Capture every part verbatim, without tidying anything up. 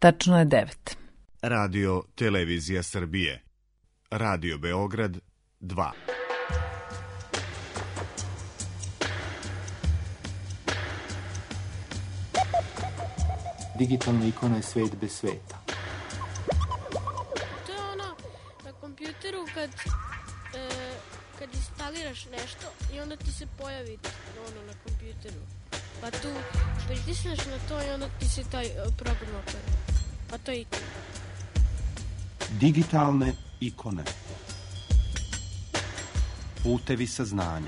Tačno je devet. Radio Televizija Srbije. Radio Beograd dva. Digitalna ikona je svet bez sveta. To je ono na kompjuteru kad, e, kad instaliraš nešto i onda ti se pojavi ono na kompjuteru. Pa tu pritisneš na to i onda ti se taj program otvori. Pa to je ikona. Digitalne ikone. Putevi saznanja.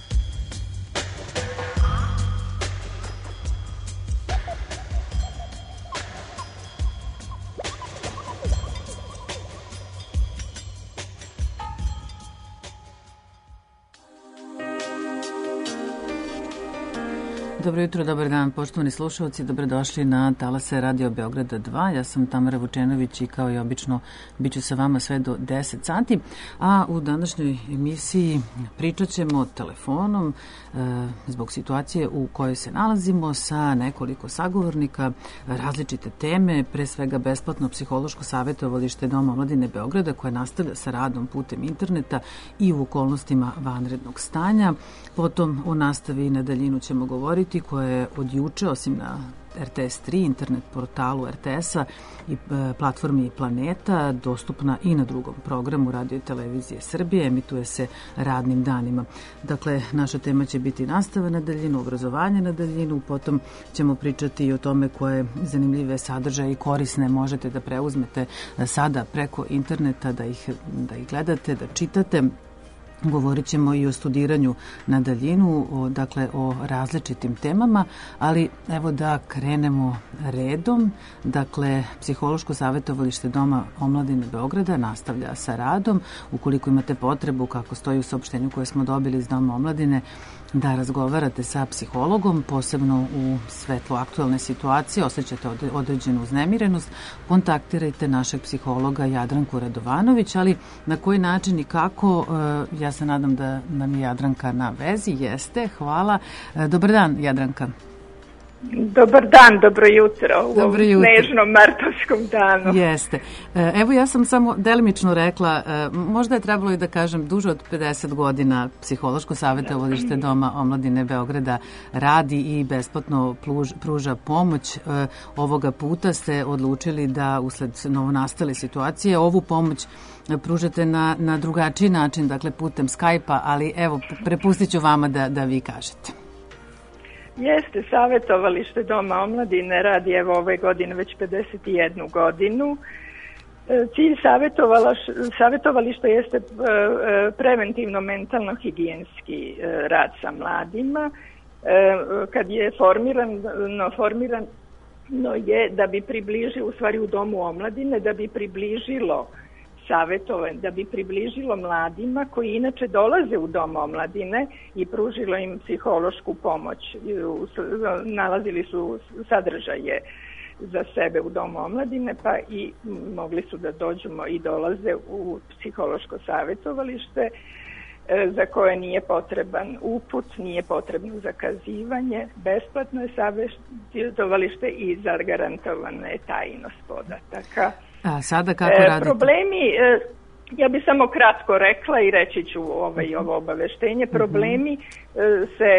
Dobro jutro, dobar dan, poštovani slušalci, dobrodošli na talase Radio Beograda dva. Ja sam Tamara Vučenović i kao i obično bit ću sa vama sve do deset sati, a u današnjoj emisiji pričat ćemo telefonom e, zbog situacije u kojoj se nalazimo sa nekoliko sagovornika, različite teme, pre svega besplatno psihološko savjetovalište Doma omladine Beograda koje nastavlja sa radom putem interneta i u okolnostima vanrednog stanja. Potom o nastavi na daljinu ćemo govoriti koja je od juče, osim na R T S tri, internet portalu R T S-a i platformi Planeta, dostupna i na drugom programu Radio Televizije Srbije, emituje se radnim danima. Dakle, naša tema će biti nastava na daljinu, obrazovanje na daljinu, potom ćemo pričati i o tome koje zanimljive sadržaje i korisne možete da preuzmete sada preko interneta, da ih, da ih gledate, da čitate. Govorit ćemo i o studiranju na daljinu, o, dakle o različitim temama, ali evo da krenemo redom. Dakle, psihološko savjetovalište Doma omladine Beograda nastavlja sa radom. Ukoliko imate potrebu, kako stoji u saopštenju koje smo dobili iz Doma omladine, da razgovarate sa psihologom, posebno u svetlu aktualne situacije, osjećate određenu uznemirenost, kontaktirajte našeg psihologa Jadranku Radovanović, ali na koji način i kako, ja se nadam da nam je Jadranka na vezi, jeste, hvala. Dobar dan, Jadranka. Dobar dan, dobro jutro u dobro jutro. Snežnom martovskom danu. Jeste. Evo ja sam samo delimično rekla, možda je trebalo i da kažem duže od pedeset godina psihološko savjetovalište Doma omladine Beograda radi i besplatno pruža pomoć. Ovoga puta ste odlučili da usled novonastale situacije ovu pomoć pružate na, na drugačiji način, dakle putem Skype-a, ali evo prepustit ću vama da, da vi kažete. Jeste, savjetovalište Doma omladine radi evo ove godine već pedeset jednu godinu. Cilj savjetovališta jeste preventivno mentalno higijenski rad sa mladima. Kad je formirano, formirano je da bi približilo, u stvari u Domu omladine, da bi približilo savjetovanje, da bi približilo mladima koji inače dolaze u Dom omladine i pružilo im psihološku pomoć. Nalazili su sadržaje za sebe u Domu omladine, pa i mogli su da dođemo i dolaze u psihološko savjetovalište za koje nije potreban uput, nije potrebno zakazivanje, besplatno je savjetovalište i zagarantovana je tajnost podataka. A sada kako radite? Problemi, ja bih samo kratko rekla i reći ću ovaj, ovo obaveštenje, problemi se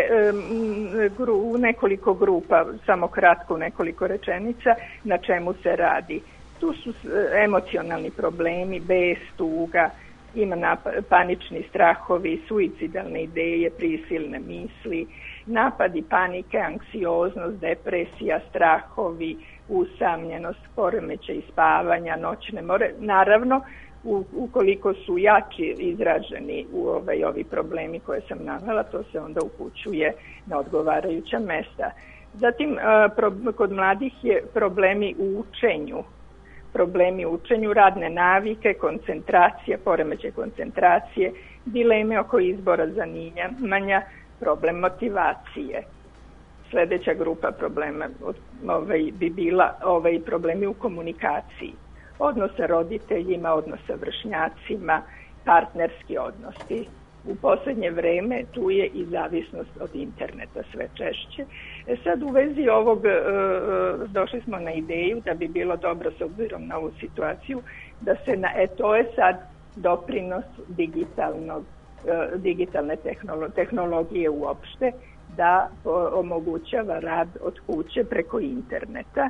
u nekoliko grupa, samo kratko u nekoliko rečenica, na čemu se radi. Tu su emocionalni problemi, bes, tuga, ima panični strahovi, suicidalne ideje, prisilne misli, napadi panike, anksioznost, depresija, strahovi, usamljenost, poremećaj spavanja, noćne more. Naravno, u, ukoliko su jači izraženi u ovaj, ovi problemi koje sam navela, to se onda upućuje na odgovarajuća mesta. Zatim, pro, kod mladih je problemi u učenju. Problemi u učenju, radne navike, koncentracija, poremećaj koncentracije, dileme oko izbora zanimanja, problem motivacije. Sljedeća grupa problema ovaj, bi bila ovaj, problemi u komunikaciji. Odnos sa roditeljima, odnos sa vršnjacima, partnerski odnosi. U posljednje vreme tu je i zavisnost od interneta sve češće. E sad u vezi ovog e, došli smo na ideju da bi bilo dobro s obzirom na ovu situaciju da se na, e to je sad doprinos digitalnog, e, digitalne tehnolo, tehnologije uopšte, da omogućava rad od kuće preko interneta.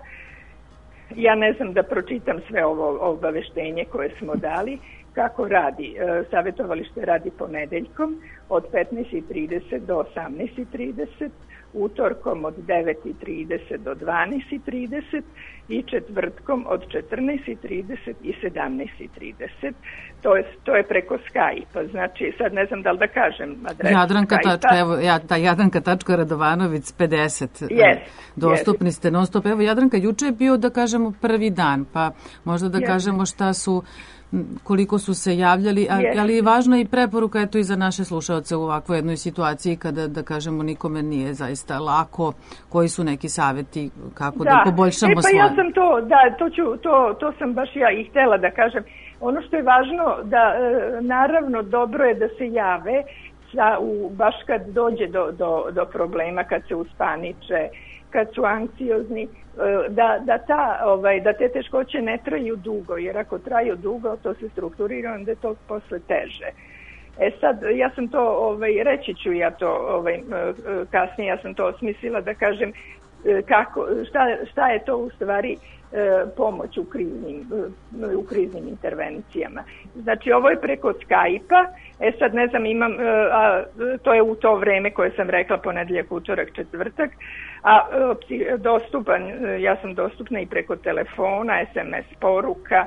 Ja ne znam da pročitam sve ovo obaveštenje koje smo dali. Kako radi? Savjetovalište radi ponedeljkom od petnaest i trideset do osamnaest i trideset, utorkom od devet i trideset do dvanaest i trideset i četvrtkom od četrnaest i trideset i sedamnaest i trideset. To je, to je preko Skype-a. Znači, sad ne znam da li da kažem adresu Jadranka Skype-a. Tačka, evo, ja, ta Jadranka Tačka Radovanovic pedeset. Yes, Dostupni yes. ste non stop. Evo, Jadranka, juče je bio, da kažemo, prvi dan, pa možda da yes. kažemo šta su, koliko su se javljali, yes. ali je važna i preporuka eto i za naše slušaoce u ovakvoj jednoj situaciji kada, da kažemo, nikome nije zaista lako, koji su neki savjeti kako da, da poboljšamo e, pa svoje. Ja sam to, da, to, ću, to, to sam baš ja i htjela da kažem. Ono što je važno, da naravno dobro je da se jave sa, u, baš kad dođe do, do, do problema, kad se uspaniče, kad su anksiozni, da, da, ta, ovaj, da te teškoće ne traju dugo, jer ako traju dugo, to se strukturira, onda je to posle teže. E sad, ja sam to, ovaj, reći ću ja to ovaj, kasnije, ja sam to osmislila da kažem kako, šta, šta je to u stvari pomoć u kriznim, u kriznim intervencijama. Znači, ovo je preko Skype-a, e sad ne znam, imam, a, to je u to vreme koje sam rekla, ponedeljak, utorak, četvrtak, a dostupan, ja sam dostupna i preko telefona, es em es poruka,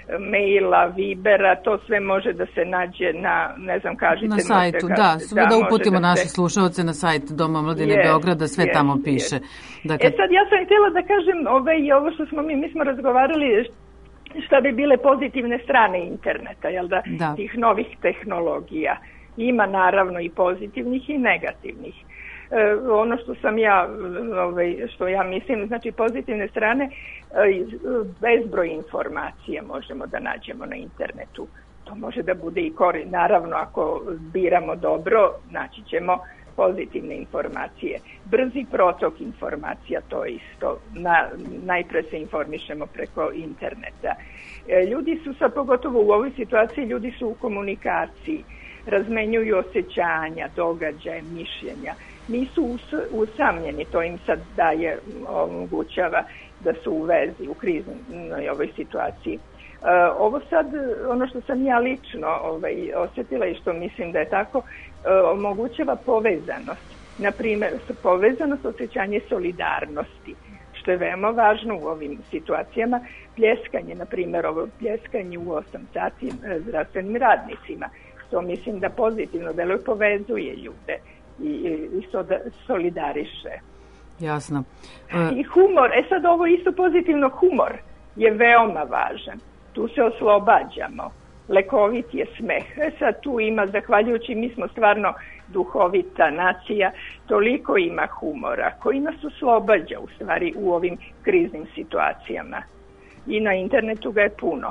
maila, Vibera, to sve može da se nađe na, ne znam, kažite. Na sajtu, da, da, da uputimo da naše se... slušalce na sajt Doma omladine yes, Beograda, sve yes, tamo piše. Yes. Dakle... E sad, ja sam htjela da kažem, ove, ovo što smo mi, mi smo razgovarali šta bi bile pozitivne strane interneta, jel da, da. Tih novih tehnologija. Ima naravno i pozitivnih i negativnih. E, ono što sam ja, ovaj, što ja mislim, znači pozitivne strane, bezbroj informacija možemo da nađemo na internetu. To može da bude i korisno. Naravno, ako biramo dobro, naći ćemo pozitivne informacije. Brzi protok informacija, to isto. Na, najpre se informišemo preko interneta. E, ljudi su sad, pogotovo u ovoj situaciji, ljudi su u komunikaciji, razmenjuju osjećanja, događaje, mišljenja. Nisu us, usamljeni, to im sad daje, omogućava da su u vezi, u kriznoj ovoj situaciji. Uh, ovo sad, ono što sam ja lično ovaj, osjetila i što mislim da je tako, uh, omogućava povezanost. Naprimjer, povezanost, osjećanje solidarnosti, što je veoma važno u ovim situacijama. Pljeskanje, na primjer, ovo pljeskanje u osam sati zdravstvenim radnicima. To mislim da pozitivno deluje, povezuje ljude i, i solidariše. Jasno. Uh... I humor, e sad ovo isto pozitivno, humor je veoma važan. Tu se oslobađamo. Lekovit je smeh. E sad tu ima, zahvaljujući, mi smo stvarno duhovita nacija, toliko ima humora koji nas oslobađa u stvari u ovim kriznim situacijama. I na internetu ga je puno.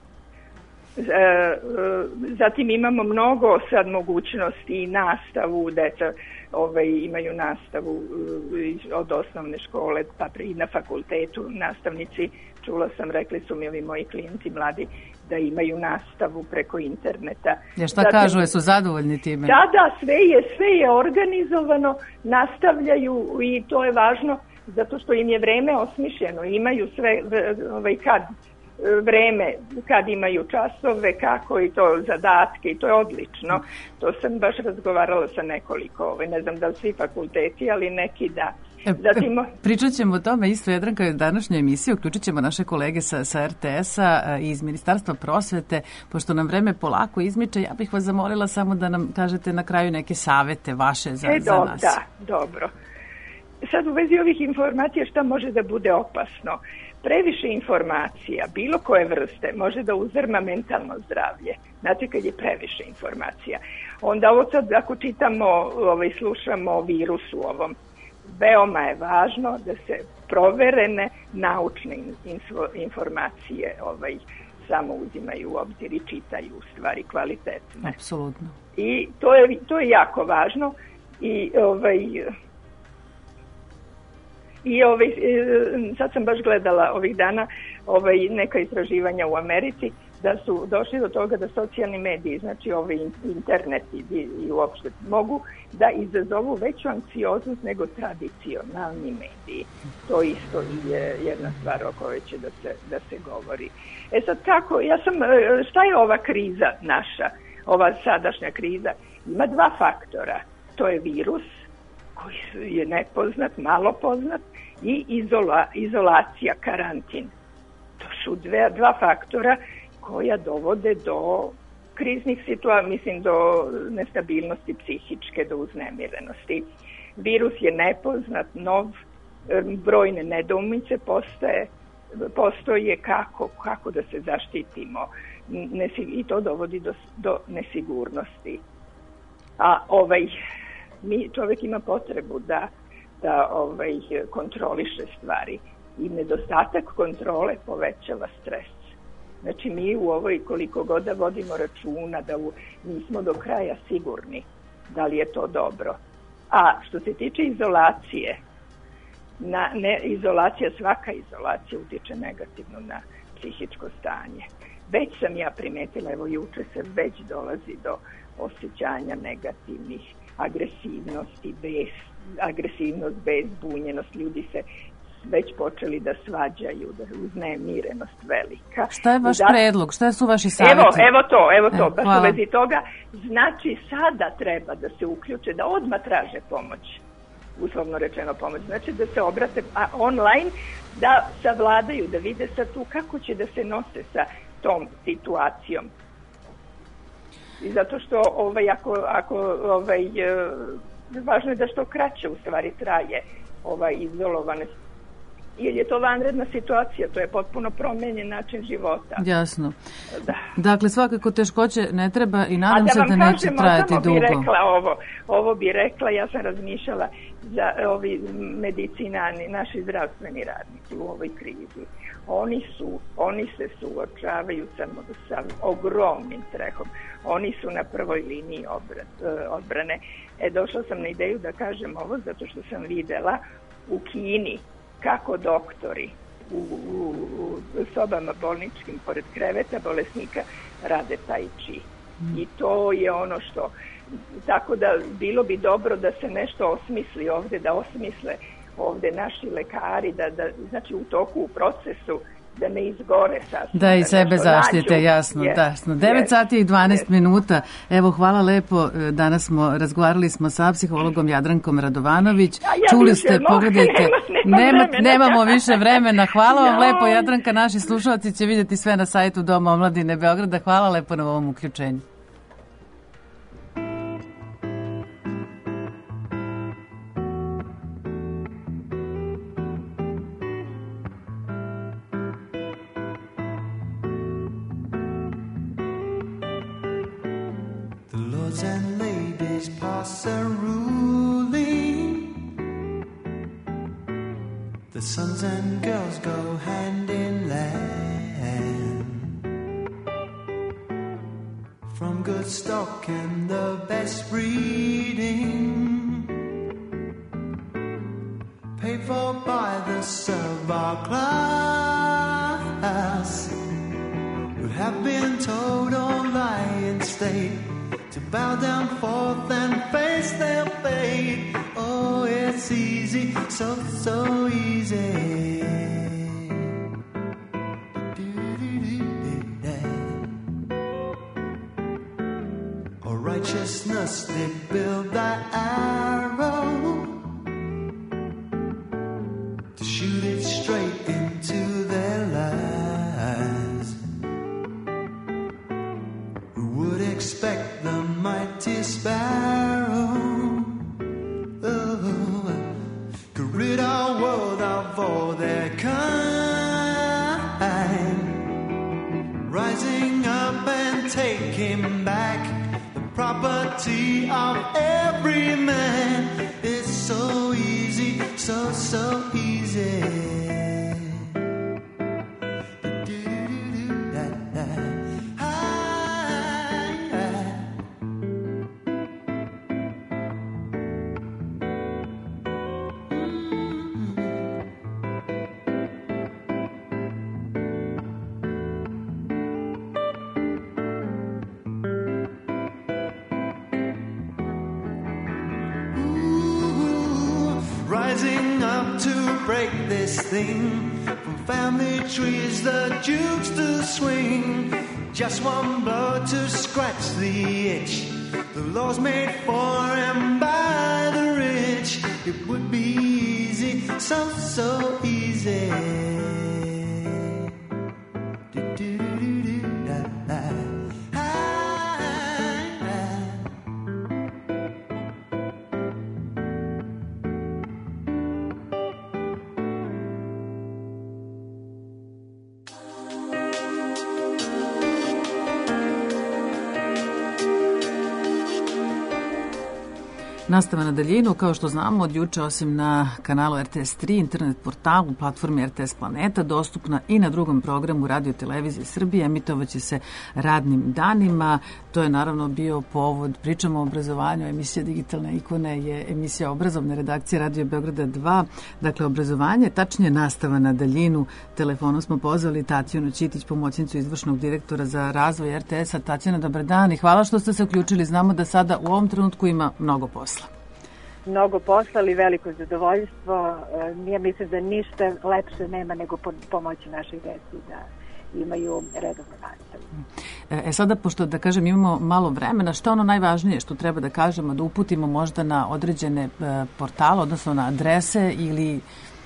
Zatim imamo mnogo sad mogućnosti i nastavu, deca ovaj, imaju nastavu od osnovne škole pa i na fakultetu nastavnici, čula sam, rekli su mi ovi moji klijenti mladi da imaju nastavu preko interneta. Ja šta Zatim, kažu, jesu zadovoljni time? Da, da, sve je, sve je organizovano, nastavljaju i to je važno zato što im je vreme osmišljeno, imaju sve ovaj, kad vreme, kad imaju časove, kako i to zadatke i to je odlično. To sam baš razgovarala sa nekoliko, ovaj, ne znam da li svi fakulteti, ali neki da. Zatim... Pričat ćemo o tome isto, Jadranka, u današnjoj emisiji. Uključit ćemo naše kolege sa, sa er te esa i iz Ministarstva prosvete. Pošto nam vreme polako izmiče, ja bih vas zamolila samo da nam kažete na kraju neke savete vaše za, e, do, za nas. Da, dobro. Sad u vezi ovih informacija šta može da bude opasno? Previše informacija, bilo koje vrste, može da uzdrma mentalno zdravlje. Znate, kad je previše informacija. Onda ovo sad, ako čitamo, ovaj, slušamo o virusu ovom, veoma je važno da se proverene naučne info, informacije ovaj, samo uzimaju u obzir i čitaju stvari kvalitetne. Apsolutno. I to je, to je jako važno i ovaj i ovaj sad sam baš gledala ovih dana ovaj neka istraživanja u Americi da su došli do toga da socijalni mediji, znači ovaj internet i, i uopšte mogu da izazovu veću anksioznost nego tradicionalni mediji. To isto je jedna stvar o kojoj će da se, da se govori. E sad kako, ja sam, šta je ova kriza naša, ova sadašnja kriza? Ima dva faktora. To je virus koji je nepoznat, malo poznat i izola, izolacija, karantin. To su dve, dva faktora koja dovode do kriznih situacija, mislim do nestabilnosti psihičke, do uznemirenosti. Virus je nepoznat, nov, brojne nedoumice postoje, postoje kako, kako da se zaštitimo i to dovodi do, do nesigurnosti. A ovaj, mi, čovjek ima potrebu da, da ovaj, kontroliše stvari i nedostatak kontrole povećava stres. Znači mi u ovoj koliko god da vodimo računa da u, nismo do kraja sigurni da li je to dobro. A što se tiče izolacije, na, ne, izolacija, svaka izolacija utječe negativno na psihičko stanje. Već sam ja primetila, evo juče se već dolazi do osjećanja negativnih, agresivnosti, bez, agresivnost, bezbunjenost, ljudi se već počeli da svađaju, da uznemirenost velika. Šta je vaš da, predlog? Šta su vaši savjeti? Evo, evo to, evo to, e, baš u vezi toga. Znači, sada treba da se uključe, da odmah traže pomoć, uslovno rečeno pomoć. Znači, da se obrate a, online, da savladaju, da vide sad tu kako će da se nose sa tom situacijom. I zato što, ovaj, ako, ako ovaj, važno je da što kraće u stvari traje ovaj izolovanost. Jer je to vanredna situacija, to je potpuno promenjen način života. Jasno. Da. Dakle, svakako teškoće ne treba i nadam da se da neće kažemo, trajati dugo. Bi rekla ovo, ovo bi rekla, ja sam razmišljala za ovi medicinani, naši zdravstveni radnici u ovoj krizi. Oni su, oni se suočavaju sa, sa ogromnim strehom. Oni su na prvoj liniji odbrane. E, došla sam na ideju da kažem ovo zato što sam videla u Kini kako doktori u, u, u sobama bolničkim pored kreveta bolesnika rade tai chi. Mm. I to je ono što, tako da bilo bi dobro da se nešto osmisli ovde, da osmisle ovde naši lekari, da, da znači u toku, u procesu, da ne izgore sasvim. Da i sebe zaštite, jasno, yes, jasno. devet yes, sati i dvanaest yes. minuta. Evo, hvala lepo. Danas smo, razgovarali smo sa psihologom Jadrankom Radovanović. Ja, ja Čuli ste, mogu, pogledajte, nema, nema nema, nemamo više vremena. Hvala vam no. lepo, Jadranka. Naši slušalci će vidjeti sve na sajtu Doma omladine Beograda. Hvala lepo na ovom uključenju. And ladies pass a ruling. The sons and girls go hand in hand. From good stock and the best breeding, paid for by the servile class, who have been told all lie in state to bow down forth and face their fate. Oh, it's easy, so, so easy. Oh, righteousness, they build that arrow to shoot it straight into their lives. Who would expect the mighty sparrow oh, could rid our world of all their kind, rising up and taking back the property of every man. It's so easy, so, so easy. to break this thing. From family trees, the jukes to swing. Just one blow to scratch the itch. The law's made for and by the rich. It would be easy, so, so easy. Nastava na daljinu, kao što znamo, od juče osim na kanalu R T S tri, internet portalu, platformi R T S Planeta, dostupna i na drugom programu Radio Televizije Srbije, emitovaće se radnim danima. To je naravno bio povod, pričamo o obrazovanju, emisija Digitalne ikone je emisija obrazovne redakcije Radio Beograda dva, dakle obrazovanje, tačnije nastava na daljinu. Telefonom smo pozvali Tatjanu Ćitić, pomoćnicu izvršnog direktora za razvoj R T S-a. Tatjana, dobar dan i hvala što ste se uključili. Znamo da sada u ovom trenutku ima mnogo posla. Mnogo posla, ali veliko zadovoljstvo. Ja mislim da ništa lepše nema nego pomoći naših deci da imaju redovnu nastavu. E sada, pošto da kažem imamo malo vremena, što je ono najvažnije što treba da kažemo, da uputimo možda na određene portale, odnosno na adrese ili...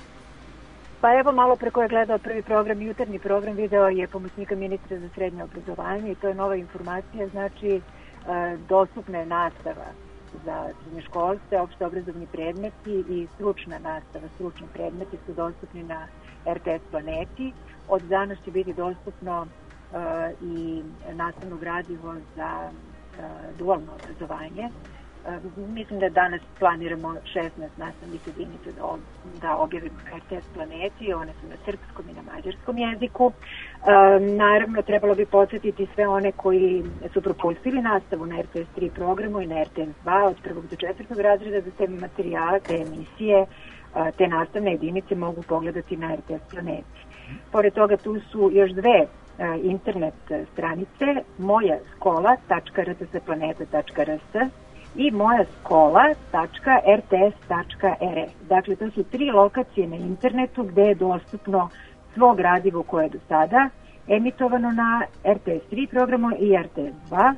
Pa evo, malo pre ko je gledao prvi program, jutarnji program, video je pomoćnika ministra za srednje obrazovanje i to je nova informacija, znači dostupna je nastava za srednjoškolce, opšte obrazovni predmeti i stručna nastava, stručni predmeti su dostupni na R T S Planeti. Od danas će biti dostupno uh, i nastavno gradivo za uh, dualno obrazovanje. Uh, mislim da danas planiramo šesnaest nastavnih jedinica da, ob, da objavimo na R T S Planeti, one su na srpskom i na mađarskom jeziku. Uh, naravno, trebalo bi podsjetiti sve one koji su propustili nastavu na R T S tri programu i na R T S dva od prvog do četvrtog razreda za te materijale, te emisije, uh, te nastavne jedinice mogu pogledati na R T S Planeti. Pored toga tu su još dve uh, internet stranice, moja skola tačka r t s planeta tačka r s i moja skola tačka r t s tačka r e. Dakle, to su tri lokacije na internetu gde je dostupno svo gradivo koje je do sada emitovano na R T S tri programu i R T S dva,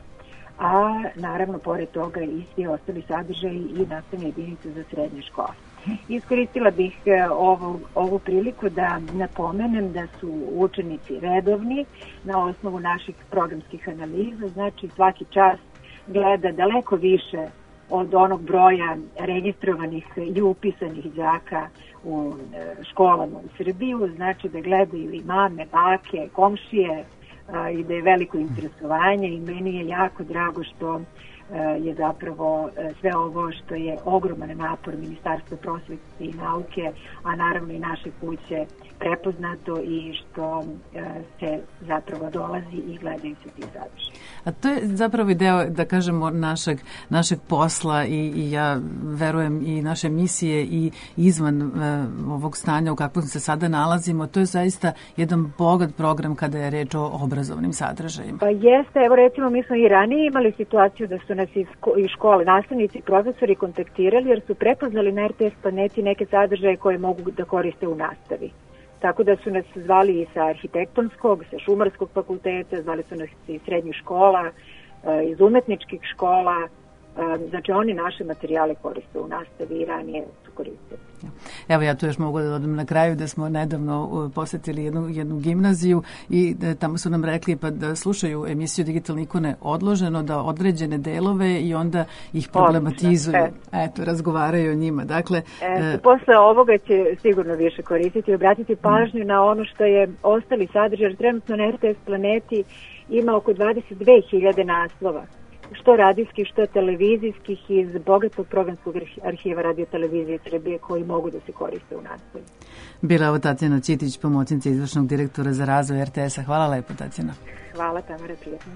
a naravno, pored toga i svi ostali sadržaji i nastavne jedinice za srednje škole. Iskoristila bih ovu, ovu priliku da napomenem da su učenici redovni na osnovu naših programskih analiza, znači svaki čas gleda daleko više od onog broja registrovanih i upisanih đaka u školama u Srbiju, znači da gledaju i mame, bake, komšije i da je veliko interesovanje i meni je jako drago što je zapravo sve ovo što je ogroman napor Ministarstva prosvete i nauke, a naravno i naše kuće prepoznato i što se zapravo dolazi i gledaju se ti sadržaji. A to je zapravo i deo, da kažemo, našeg, našeg posla i, i ja verujem i naše misije i izvan uh, ovog stanja u kakvom se sada nalazimo. To je zaista jedan bogat program kada je reč o obrazovnim sadržajima. Pa jeste, evo recimo mi smo i ranije imali situaciju da su nas iz škole, nastavnici i profesori kontaktirali jer su prepoznali na R T S Planeti neke sadržaje koje mogu da koriste u nastavi. Tako da su nas zvali i sa arhitektonskog, sa šumarskog fakulteta, zvali su nas i srednjih škola, iz umetničkih škola. Znači oni naše materijale koriste u nastavi i ranije su koristili. Evo ja tu još mogu da dodam na kraju da smo nedavno posetili jednu, jednu gimnaziju i da, tamo su nam rekli pa da slušaju emisiju Digitalne ikone odloženo, da određene delove i onda ih problematizuju. E. Eto, razgovaraju o njima. Dakle, e, posle ovoga će sigurno više koristiti i obratiti pažnju mm. na ono što je ostali sadržaj. Trenutno na R T S Planeti ima oko dvadeset dve hiljade naslova, što radijskih, što televizijskih iz bogatog programskog arhiva Radio Televizije Srbije koji mogu da se koriste u nastavi. Bila ovo Tatjana Ćitić, pomoćnica izvršnog direktora za razvoj R T S-a. Hvala lepo, Tatjana. Hvala, Tamara, prijatno.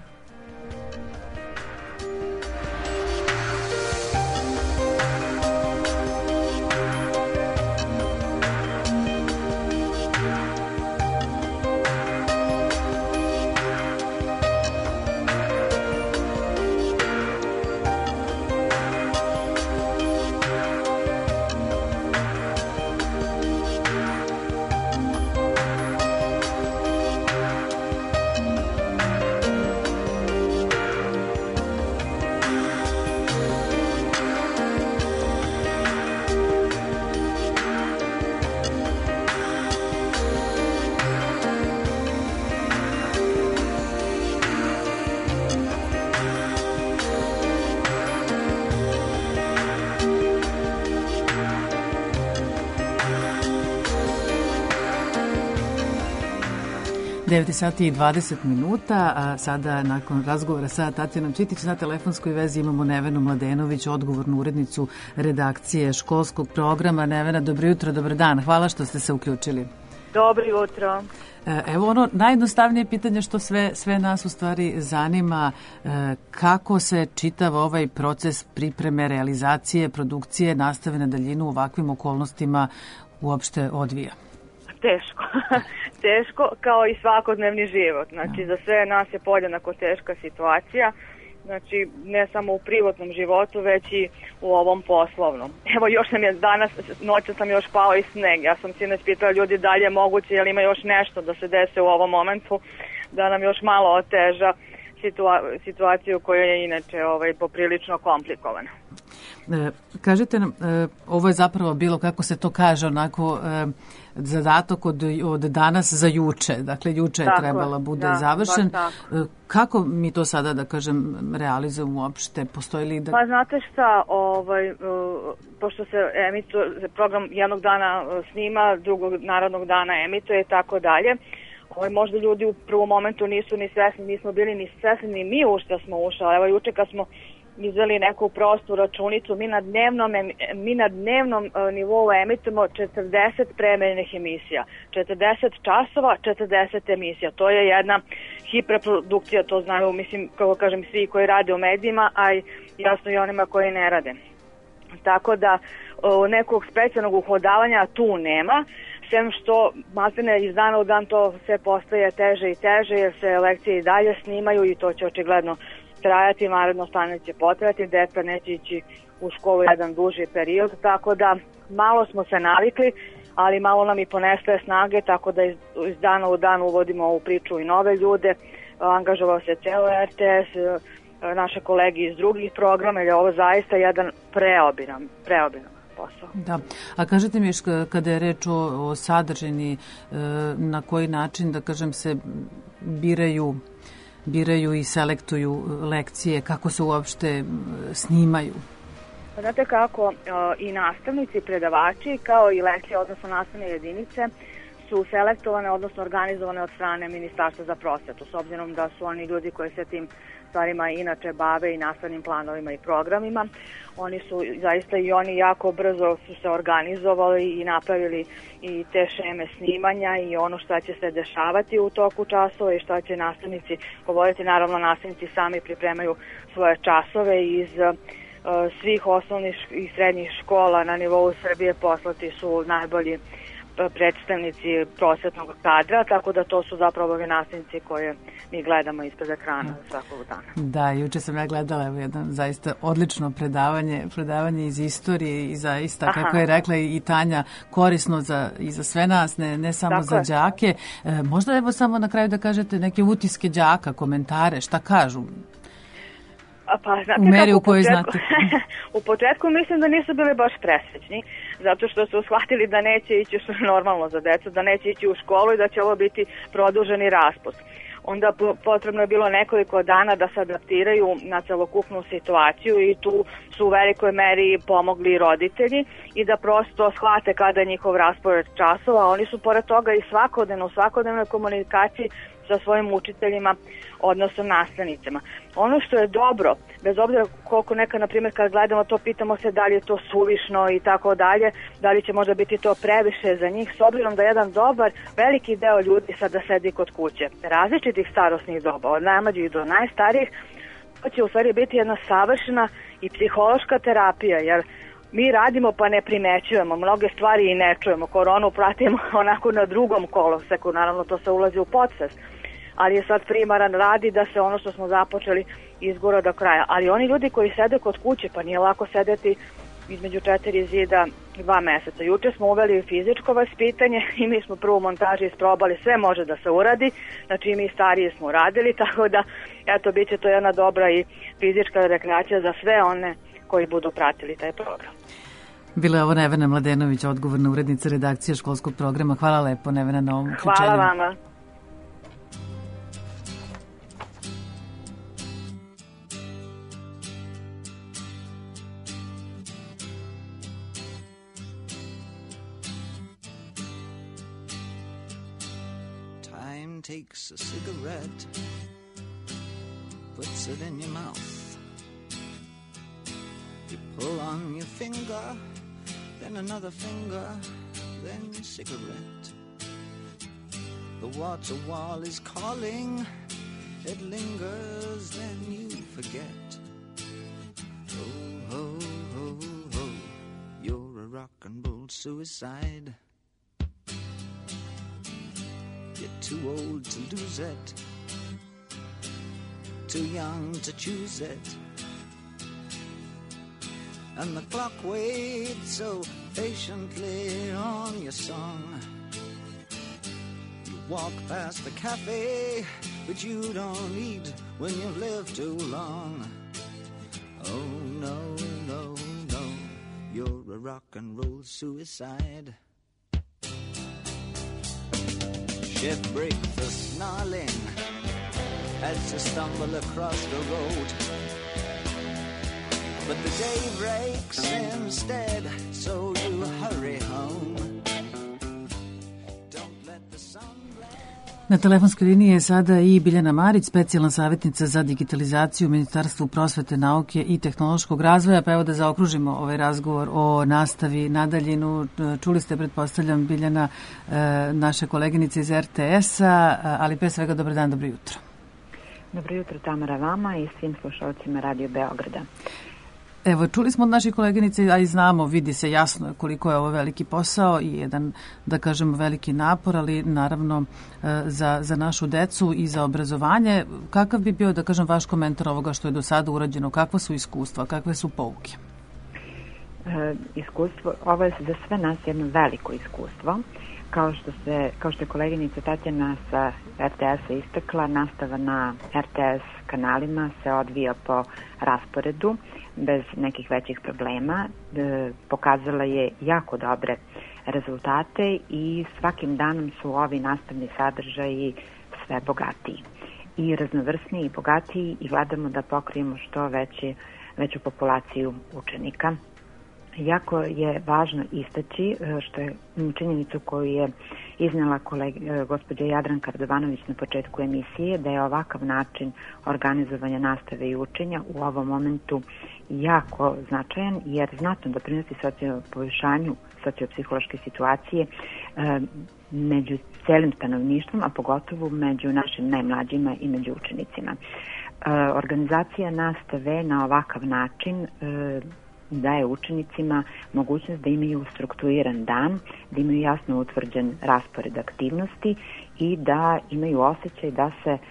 devet sati i dvadeset minuta, a sada nakon razgovora sa Tatjanom Čitić na telefonskoj vezi imamo Nevenu Mladenović, odgovornu urednicu redakcije školskog programa. Nevena, dobro jutro, dobar dan. Hvala što ste se uključili. Dobro jutro. Evo ono najjednostavnije pitanje što sve, sve nas u stvari zanima, kako se čitav ovaj proces pripreme, realizacije, produkcije, nastave na daljinu u ovakvim okolnostima uopšte odvija? Teško. Teško kao i svakodnevni život. Znači za sve nas je podjednako teška situacija. Znači ne samo u privatnom životu, već i u ovom poslovnom. Evo još nam je danas, noća sam još pao i sneg. Ja sam sinoć pitala ljudi da li je moguće, je li ima još nešto da se desi u ovom momentu, da nam još malo oteža situa situaciju koja je inače ovaj, poprilično komplikovana. E, kažite nam, e, ovo je zapravo bilo, kako se to kaže, onako e, zadatak od, od danas za juče. Dakle, juče je trebalo bude da, završen. E, kako mi to sada, da kažem, realizujemo uopšte? Postoji li da... Pa znate šta, ovaj, uh, pošto se emituje, program jednog dana snima, drugog narodnog dana emituje i tako dalje, ovaj, možda ljudi u prvom momentu nisu ni svesni, nismo bili ni svesni, ni mi u što smo ušli. Evo juče kad smo izveli neku prostu računicu, mi na dnevnom, mi na dnevnom uh, nivou emitujemo četrdeset premenjenih emisija. četrdeset časova, četrdeset emisija. To je jedna hiperprodukcija, to znaju, mislim, kako kažem, svi koji rade u medijima, a i jasno i onima koji ne rade. Tako da uh, nekog specijalnog uhodavanja tu nema, sem što maltene iz dana u dan to sve postaje teže i teže, jer se lekcije i dalje snimaju i to će očigledno trajati, naredno stanje će potrajati, deca neće ići u školu jedan duži period, tako da malo smo se navikli, ali malo nam i ponestaje snage, tako da iz, iz dana u dan uvodimo u priču i nove ljude, angažovao se celo R T S, naše kolege iz drugih programa, jer je ovo zaista jedan preobiran, preobiran posao. Da, a kažete mi kada je reč o, o sadržini, na koji način, da kažem, se biraju biraju i selektuju lekcije, kako se uopšte snimaju? Znate kako, i nastavnici, predavači, kao i lekcije, odnosno nastavne jedinice, su selektovane, odnosno organizovane od strane Ministarstva za prosvetu, s obzirom da su oni ljudi koji se tim stvarima inače bave i nastavnim planovima i programima. Oni su zaista i oni jako brzo su se organizovali i napravili i te šeme snimanja i ono šta će se dešavati u toku časova i šta će nastavnici govoriti. Naravno, nastavnici sami pripremaju svoje časove iz uh, svih osnovnih i srednjih škola na nivou Srbije. Poslati su najbolji predstavnici prosvetnog kadra, tako da to su zapravo ovi nastavnici koje mi gledamo ispred ekrana svakog dana. Da, juče sam ja gledala evo, jedno zaista odlično predavanje, predavanje iz istorije i zaista, Aha. kako je rekla i Tanja, korisno za, i za sve nas, ne, ne samo tako za đake. E, možda evo samo na kraju da kažete neke utiske đaka, komentare, šta kažu? Pa, znate, u meri u, u kojoj početku, znate. U početku mislim da nisu bili baš presrećni, zato što su shvatili da neće ići, što je normalno za decu, da neće ići u školu i da će ovo biti produženi raspust. Onda potrebno je bilo nekoliko dana da se adaptiraju na celokupnu situaciju i tu su u velikoj meri pomogli roditelji i da prosto shvate kada je njihov raspored časova. Oni su pored toga i svakodnevno, u svakodnevnoj komunikaciji sa svojim učiteljima, odnosno nastavnicima. Ono što je dobro, bez obzira koliko neka, na primjer, kad gledamo to, pitamo se da li je to suvišno i tako dalje, da li će možda biti to previše za njih, s obzirom da jedan dobar, veliki deo ljudi sada sedi kod kuće, različitih starosnih doba, od najmlađih do najstarijih, to će u stvari biti jedna savršena i psihološka terapija, jer mi radimo pa ne primećujemo, mnoge stvari i ne čujemo, koronu pratimo onako na drugom koloseku, naravno to se ulazi u podsvest, ali je sad primaran radi da se ono što smo započeli izgura do kraja. Ali oni ljudi koji sede kod kuće, pa nije lako sedeti između četiri zida dva meseca. Juče smo uveli fizičko vaspitanje i mi smo prvu montažu isprobali, sve može da se uradi, znači i mi stariji smo radili, tako da eto, bit će to jedna dobra i fizička rekreacija za sve one koji budu pratili taj program. Bila je ovo Nevena Mladenović, odgovorna urednica redakcije školskog programa. Hvala lepo, Nevena, na ovom uključenju. Hvala vama. Time man takes a cigarette, puts it in your mouth. You pull on your finger, then another finger, then cigarette. The water wall is calling, it lingers, then you forget. Oh, ho, ho, ho, you're a rock and roll suicide. You're too old to lose it, too young to choose it. And the clock waits so patiently on your song. You walk past the cafe, but you don't eat when you've lived too long. Oh no, no, no, you're a rock and roll suicide. Ship break the snarling as you stumble across the road. But the day breaks instead, so you hurry home. Don't let the sun blaze. Na telefonskoj liniji je sada i Biljana Marić, specijalna savjetnica za digitalizaciju u Ministarstvu prosvete, nauke i tehnološkog razvoja. Pa evo da zaokružimo ovaj razgovor o nastavi na daljinu. Čuli ste, pretpostavljam, Biljana, naše koleginice iz er te es-a, ali pre svega dobar dan, dobro jutro. Dobro jutro, Tamara, vama i svim slušalcima Radio Beograda. Evo, čuli smo od naših koleginice, a i znamo, vidi se jasno koliko je ovo veliki posao i jedan, da kažemo, veliki napor, ali naravno za, za našu decu i za obrazovanje. Kakav bi bio, da kažem, vaš komentar ovoga što je do sada urađeno? Kakva su iskustva, kakve su pouke? E, iskustvo, ovo je za sve nas jedno veliko iskustvo. Kao što, se, kao što je koleginica Tatjana sa er te es-a istakla, nastava na er te es kanalima se odvija po rasporedu bez nekih većih problema. E, pokazala je jako dobre rezultate i svakim danom su ovi nastavni sadržaji sve bogatiji i raznovrsniji i bogatiji i gledamo da pokrijemo što veći, veću populaciju učenika. Jako je važno istaći, što je činjenicu koju je iznela kolega, gospođa Jadranka Radovanović na početku emisije, da je ovakav način organizovanja nastave i učenja u ovom momentu jako značajan, jer znatno doprinosi socio, poboljšanju sociopsihološke situacije e, među celim stanovništvom, a pogotovo među našim najmlađima i među učenicima. E, organizacija nastave na ovakav način e, daje učenicima mogućnost da imaju strukturiran dan, da imaju jasno utvrđen raspored aktivnosti i da imaju osjećaj da se e,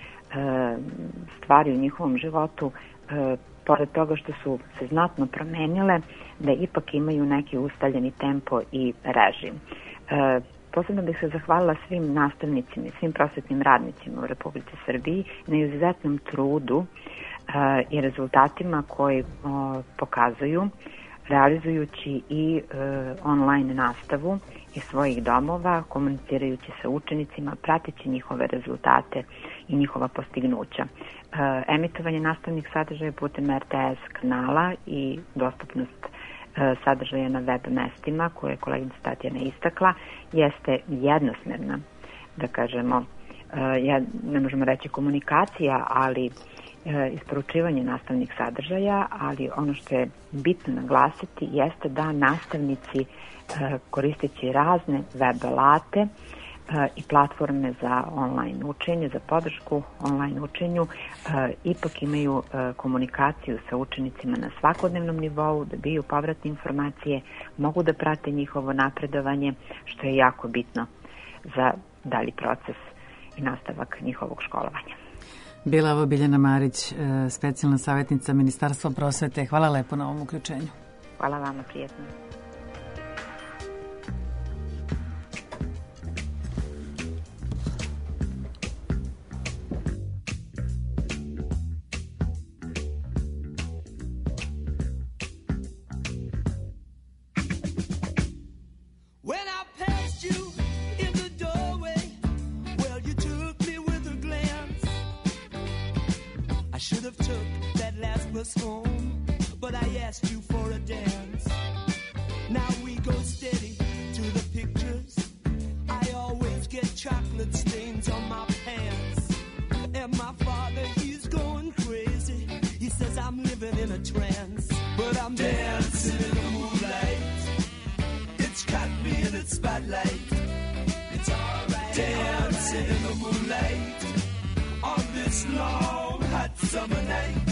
stvari u njihovom životu, e, pored toga što su se znatno promenile, da ipak imaju neki ustaljeni tempo i režim. E, posebno bih se zahvalila svim nastavnicima i svim prosvetnim radnicima u Republici Srbiji na izuzetnom trudu i rezultatima koji o, pokazuju realizujući i e, online nastavu iz svojih domova, komunicirajući sa učenicima, prateći njihove rezultate i njihova postignuća. E, emitovanje nastavnih sadržaja putem er te es kanala i dostupnost e, sadržaja na web mestima koje je koleginica Tatjana istakla jeste jednosmerna, da kažemo, e, ja, ne možemo reći komunikacija, ali isporučivanje nastavnih sadržaja, ali ono što je bitno naglasiti jeste da nastavnici koristeći razne web alate i platforme za online učenje, za podršku online učenju, ipak imaju komunikaciju sa učenicima na svakodnevnom nivou, da biju povratne informacije, mogu da prate njihovo napredovanje, što je jako bitno za dalji proces i nastavak njihovog školovanja. Bila ovo Biljana Marić, specijalna savjetnica Ministarstva prosvete. Hvala lepo na ovom uključenju. Hvala vama, prijetno. Home, but I asked you for a dance. Now we go steady to the pictures. I always get chocolate stains on my pants. this long hot summer night.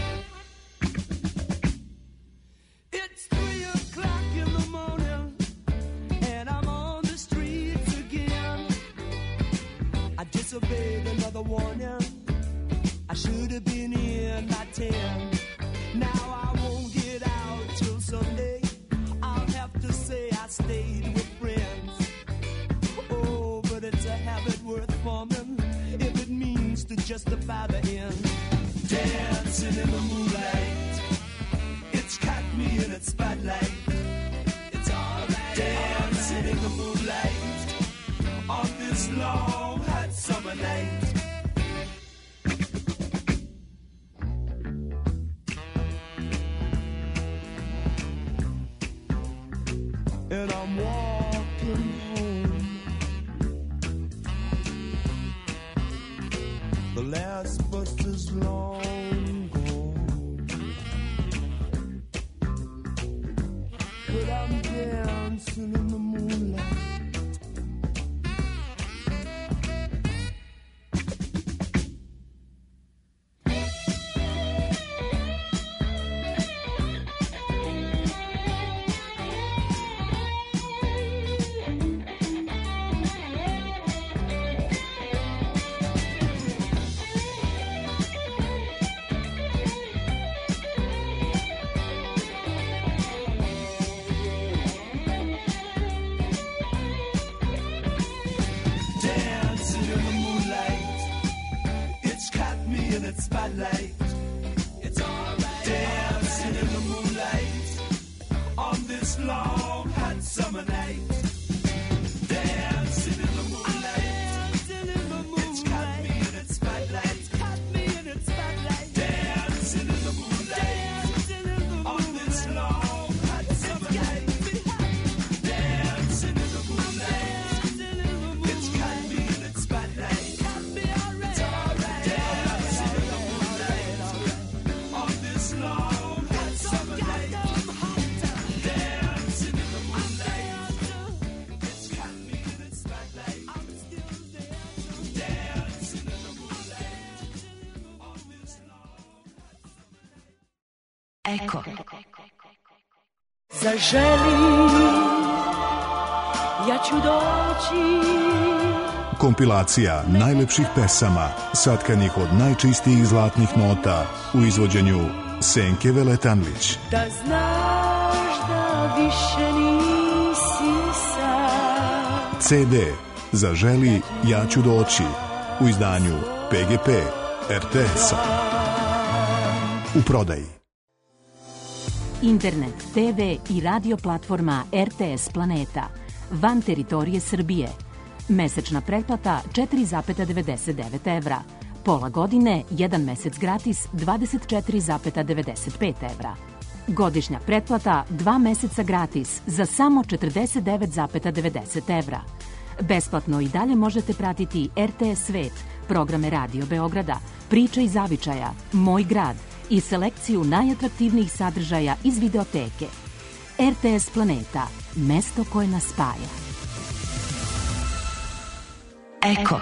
It's three o'clock in the morning and I'm on the streets again. I disobeyed another warning. I should have been in by ten. Now I won't get out till Sunday. I'll have to say I stayed with friends. Oh, but it's a habit worth forming if it means to justify the end. Dancing in the moonlight, it's caught me in its spotlight. It's alright. Dancing in the moonlight on this long hot summer night. And I'm walking home. The last bus is long gone, but I'm dancing in the moonlight. Spotlight. It's alright. Dancing in the moonlight on this long hot summer night. Dancing in the moonlight. It's caught me in its spotlight. It's caught me in its spotlight. Dancing in the moonlight on this long hot summer night. Dancing in the moonlight. It's caught me in its spotlight. It's alright. Eko. Zaželi, ja ću doći. Kompilacija najlepših pesama, satkanih od najčistijih zlatnih nota u izvođenju Senke Veletanlić. Da znaš da više nisi sam. ce de Zaželi, ja ću doći u izdanju pe ge pe er te es-a. U prodaji. Internet, te ve i radio platforma er te es Planeta. Van teritorije Srbije. Mesečna pretplata četiri zarez devedeset devet evra. Pola godine, jedan mesec gratis, dvadeset četiri zarez devedeset pet evra. Godišnja pretplata, dva meseca gratis, za samo četrdeset devet zarez devedeset evra. Besplatno i dalje možete pratiti er te es Svet, programe Radio Beograda, Priče iz zavičaja, Moj grad i selekciju najatraktivnijih sadržaja iz videoteke. er te es Planeta, mesto koje nas spaja. Eko.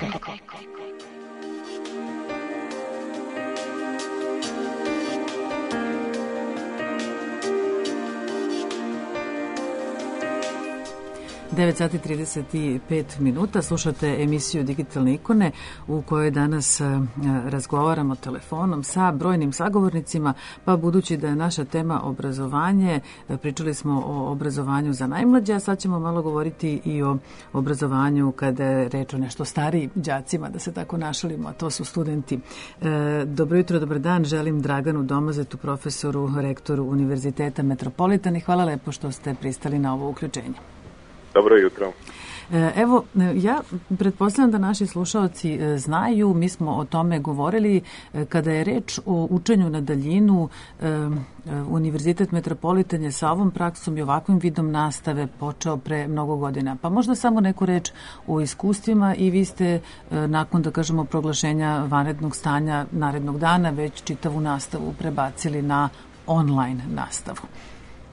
devet sati trideset pet minuta, slušate emisiju Digitalne ikone u kojoj danas razgovaramo telefonom sa brojnim sagovornicima, pa budući da je naša tema obrazovanje, pričali smo o obrazovanju za najmlađe, a sad ćemo malo govoriti i o obrazovanju kada je reč o nešto starijim đacima, da se tako našalimo, a to su studenti. Dobro jutro, dobar dan, želim Draganu Domazetu, profesoru, rektoru Univerziteta Metropolitan, i hvala lepo što ste pristali na ovo uključenje. Dobro jutro. Evo, ja pretpostavljam da naši slušalci znaju, mi smo o tome govorili kada je reč o učenju na daljinu. Univerzitet Metropolitan je sa ovom praksom i ovakvim vidom nastave počeo pre mnogo godina. Pa možda samo neku reč o iskustvima, i vi ste nakon, da kažemo, proglašenja vanrednog stanja narednog dana već čitavu nastavu prebacili na online nastavu.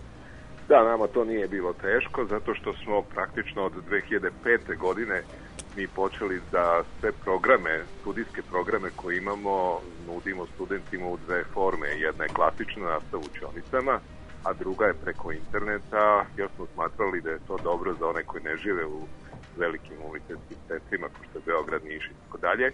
Da, nama to nije bilo teško, zato što smo praktično od dve hiljade pete godine mi počeli da sve programe, studijske programe koje imamo, nudimo studentima u dve forme. Jedna je klasična nastava u učionicama, a druga je preko interneta, jer smo smatrali da je to dobro za one koji ne žive u velikim univerzitetskim centrima, kao što je Beograd, Niš i tako dalje,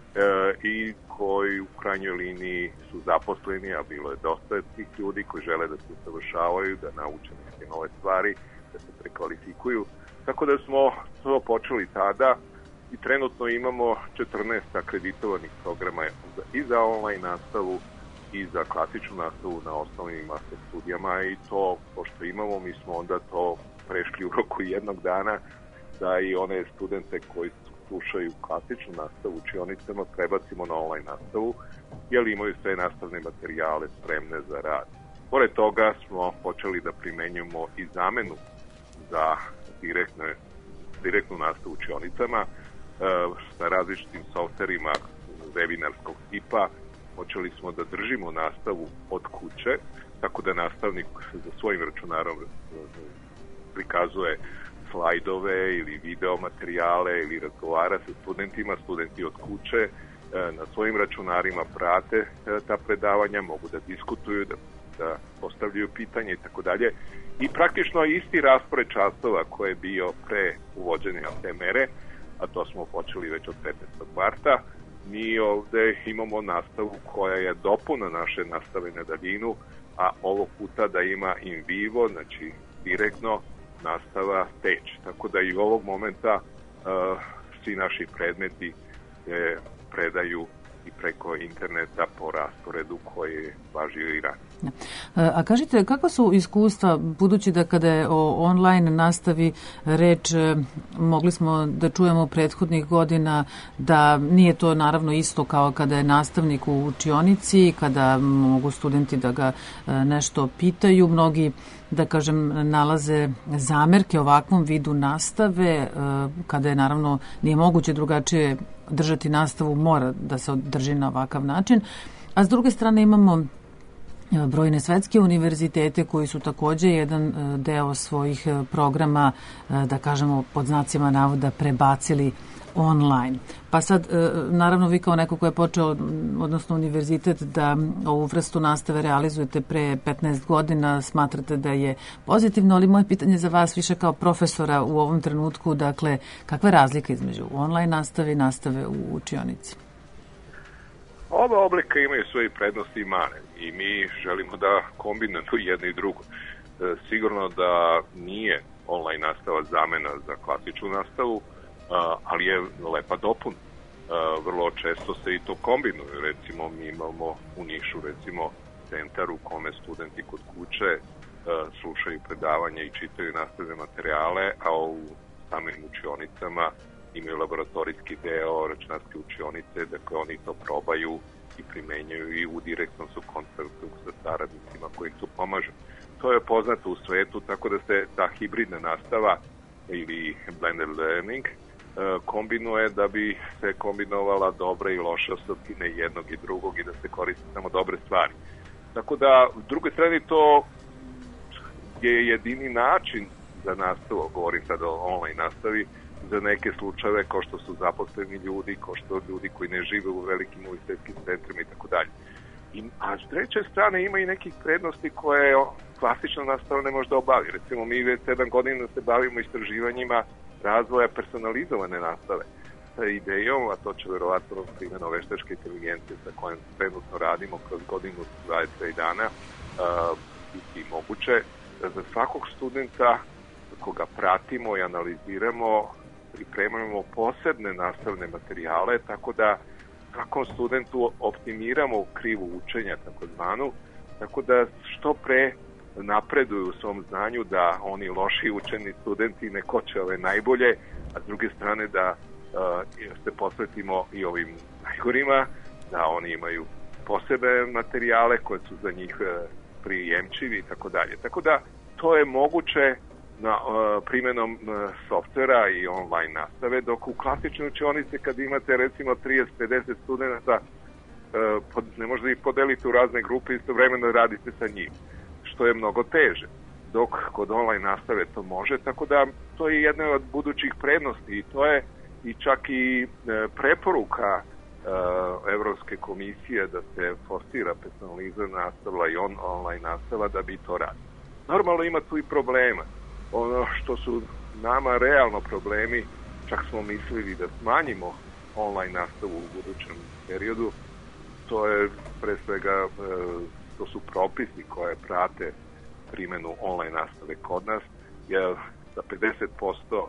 i koji u krajnjoj liniji su zaposleni, a bilo je dosta tih ljudi koji žele da se usavršavaju, da nauče neke nove stvari, da se prekvalifikuju. Tako da smo to počeli tada i trenutno imamo četrnaest akreditovanih programa i za online nastavu i za klasičnu nastavu na osnovnim i master studijama, i to, pošto imamo, mi smo onda to prešli u roku jednog dana da i one studente koji slušaju klasičnu nastavu u učionicama prebacimo na online nastavu, jer imaju sve nastavne materijale spremne za rad. Pored toga smo počeli da primenjujemo i zamenu za direktne, direktnu nastavu u učionicama e, sa različitim softverima webinarskog tipa. Počeli smo da držimo nastavu od kuće, tako da nastavnik za svojim računarom prikazuje slajdove ili video materijale ili razgovara sa studentima, studenti od kuće na svojim računarima prate ta predavanja, mogu da diskutuju, da, da postavljaju pitanje i tako dalje. I praktično isti raspored časova koji je bio pre uvođenja te mere, a to smo počeli već od petnaestog marta, mi ovde imamo nastavu koja je dopuna naše nastave na daljinu, a ovog puta da ima in vivo, znači direktno nastava teč. Tako da i ovog momenta uh, svi naši predmeti eh, predaju i preko interneta po rasporedu koji je važio i ranije. A kažite, kakva su iskustva, budući da kada je o online nastavi reč, mogli smo da čujemo prethodnih godina da nije to naravno isto kao kada je nastavnik u učionici, kada mogu studenti da ga nešto pitaju, mnogi da kažem nalaze zamerke ovakvom vidu nastave, kada je naravno nije moguće drugačije držati nastavu, mora da se održi na ovakav način. A s druge strane imamo brojne svetske univerzitete koji su takođe jedan deo svojih programa, da kažemo pod znacima navoda, prebacili online. Pa sad, naravno, vi kao neko ko je počeo, odnosno univerzitet, da ovu vrstu nastave realizujete pre petnaest godina, smatrate da je pozitivno, ali moje pitanje za vas više kao profesora u ovom trenutku, dakle, kakva je razlika između online nastave i nastave u učionici? Oba oblika imaju svoje prednosti i mane i mi želimo da kombinujemo jedno i drugo. Sigurno da nije online nastava zamena za klasičnu nastavu, ali je lepa dopuna. Vrlo često se i to kombinuju. Recimo, mi imamo u Nišu, recimo, centar u kome studenti kod kuće slušaju predavanja i čitaju nastavne materijale, a u samim učionicama imaju laboratorijski deo računarske učionice, dakle oni to probaju i primenjaju i u direktnom su kontaktu sa saradnicima koji tu pomažu. To je poznato u svetu, tako da se ta hibridna nastava ili blended learning kombinuje da bi se kombinovala dobra i loša osobine jednog i drugog i da se koriste samo dobre stvari. Tako da, s druge strane, to je jedini način za nastavu, govorim sad o online nastavi, za neke slučajeve kao što su zaposleni ljudi, kao što ljudi koji ne žive u velikim univerzitetskim centrima i tako dalje. A s treće strane ima i nekih prednosti koje klasična nastava ne može da obavi. Recimo, mi već sedam godina se bavimo istraživanjima razvoja personalizovane nastave sa idejom, a to će verovatno primjena veštačke inteligencije sa kojom trenutno radimo kroz godinu dvadeset dana uh, biti moguće da za svakog studenta koga pratimo i analiziramo pripremamo posebne nastavne materijale, tako da svakom studentu optimiramo krivu učenja, takozvanu, tako da što pre napreduju u svom znanju, da oni loši učeni studenti ne koče ove najbolje, a s druge strane da uh, se posvetimo i ovim najgorima, da oni imaju posebne materijale koje su za njih uh, prijemčivi i tako dalje. Tako da to je moguće na uh, primjenom uh, softvera i online nastave, dok u klasičnoj učionici kad imate recimo trideset do pedeset studenta uh, pod, ne možete ih podeliti u razne grupe i istovremeno radite sa njim, što je mnogo teže, dok kod online nastave to može, tako da to je jedna od budućih prednosti i to je i čak i e, preporuka e, Evropske komisije da se forsira personalizirana nastava i on, online nastava da bi to radili. Normalno ima tu i problema. Ono što su nama realno problemi, čak smo mislili da smanjimo online nastavu u budućem periodu, to je pre svega, to su propisi koje prate primjenu online nastave kod nas, jer za pedeset posto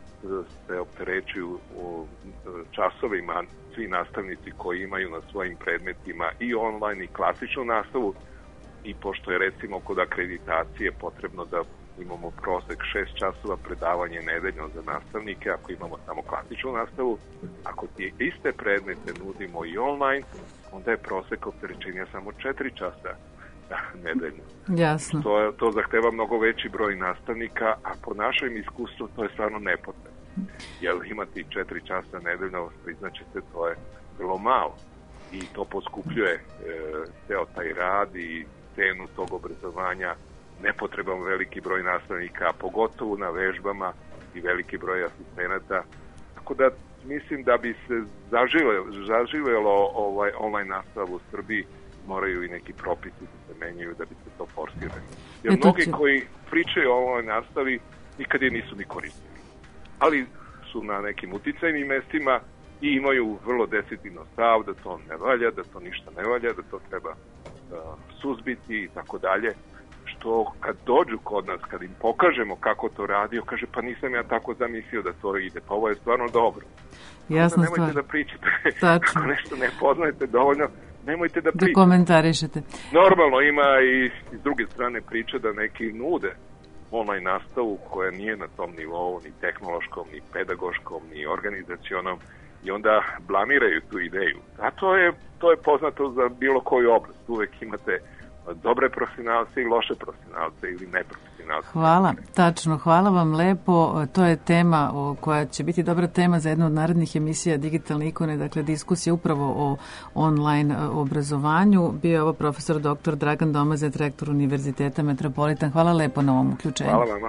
se opterećuju u časovima svi nastavnici koji imaju na svojim predmetima i online i klasičnu nastavu, i pošto je recimo kod akreditacije potrebno da imamo prosek šest časova predavanje nedeljno za nastavnike ako imamo samo klasičnu nastavu, ako ti iste predmete nudimo i online, onda je prosek opterećenja samo četiri časa nedeljno. Jasno. To, to zahteva mnogo veći broj nastavnika, a po našem iskustvu to je stvarno nepotrebno. Jer imati četiri časa nedeljno, priznaćete, to je vrlo malo. I to poskupljuje e, ceo taj rad i cenu tog obrazovanja, nepotreban veliki broj nastavnika, pogotovo na vežbama i veliki broj asistenata. Tako da mislim da bi se zaživjelo, zaživjelo ovaj online nastavu u Srbiji, moraju i neki propisi da se menjaju da bi se to forsirali. Jer e, mnogi će... koji pričaju o ovoj nastavi nikad je nisu ni koristili. Ali su na nekim uticajnim mestima i imaju vrlo decidno stav da to ne valja, da to ništa ne valja, da to treba uh, suzbiti i tako dalje. Što kad dođu kod nas, kad im pokažemo kako to radi, kaže pa nisam ja tako zamislio da to ide, pa ovo je stvarno dobro. Jasna nemojte stvar. Da pričate, Tačno. Ako nešto ne poznajete dovoljno, nemojte da pričate. Da komentarišete. Normalno ima i s druge strane priče da neki nude online nastavu koja nije na tom nivou, ni tehnološkom, ni pedagoškom, ni organizacionom, i onda blamiraju tu ideju. A to je, to je poznato za bilo koju oblast. Uvek imate dobre profesionalce i loše profesionalce ili neprofesionalce. Hvala, tačno, hvala vam lepo. To je tema o, koja će biti dobra tema za jednu od narednih emisija Digitalne ikone, dakle diskusija upravo o online obrazovanju. Bio je ovo profesor doktor Dragan Domazet, rektor Univerziteta Metropolitan. Hvala lepo na ovom uključenju. Hvala vama.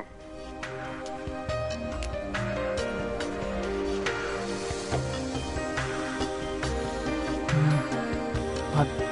Pa...